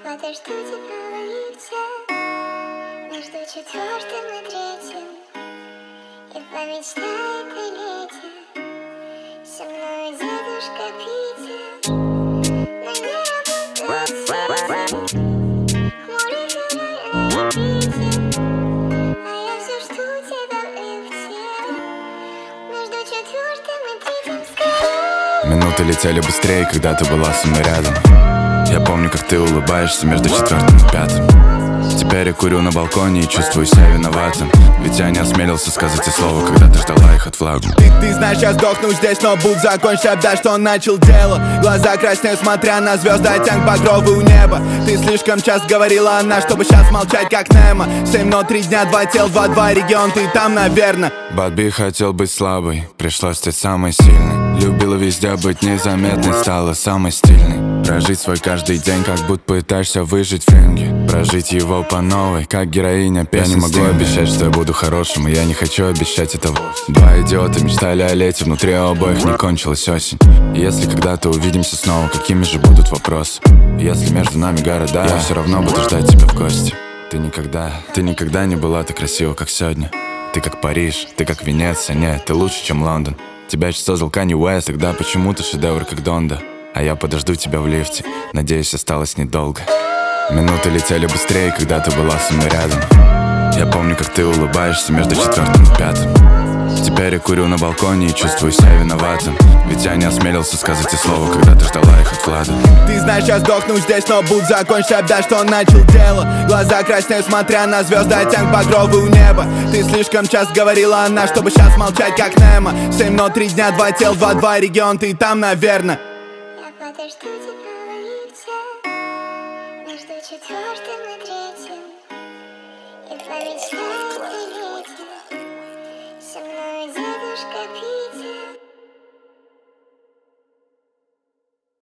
подожду тебя в лифте между четвертым и третьим, и помечтает о лете со мной дедушка Питер. Но не работает сердце, хмурый февраль на репите, а я все жду тебя в лифте между четвертым и третьим. Скорее. Минуты летели быстрее, когда ты была со мной рядом. Я помню, как ты улыбаешься между четвертым и пятым. Теперь я курю на балконе и чувствую себя виноватым, ведь я не осмелился сказать и слова, когда ты ждала их от флага. Ты знаешь, я сдохну здесь, но будь закончить, обдай, что он начал дело. Глаза краснеют, смотря на звезды, оттенок багровый у неба. Ты слишком часто говорила она, чтобы сейчас молчать, как Немо. 7, но 3 дня, 2 тел, 2 регион, ты там, наверно. Бадби хотел быть слабой, пришлось стать самой сильной. Любила везде быть незаметной, стала самой стильной. Прожить свой каждый день, как будто пытаешься выжить в ринге. Прожить его по новой, как героиня песни. Я не могу обещать, что я буду хорошим, и я не хочу обещать этого. Два идиота мечтали о лете, внутри обоих не кончилась осень. И если когда-то увидимся снова, какими же будут вопросы? И если между нами города, я все равно буду ждать тебя в гости. Ты никогда не была так красива, как сегодня. Ты как Париж, ты как Венеция, нет, ты лучше, чем Лондон. Тебя еще создал Канье Уэст, тогда почему ты шедевр, как Донда? А я подожду тебя в лифте, надеюсь, осталось недолго. Минуты летели быстрее, когда ты была со мной рядом. Я помню, как ты улыбаешься между четвертым и пятым. Теперь я курю на балконе и чувствую себя виноватым, ведь я не осмелился сказать и слова, когда ты ждала их от Влада. Ты знаешь, я сдохну здесь, но будь закончить, обдай, что он начал дело. Глаза краснеют, смотря на звезды, оттенок багровый у неба. Ты слишком часто говорила она, чтобы сейчас молчать, как Немо. 7, но 3 дня, 2 тел, 2 регион, ты там, наверно. Я подожду тебя в лифте между четвертым и третьим, и помечтаю.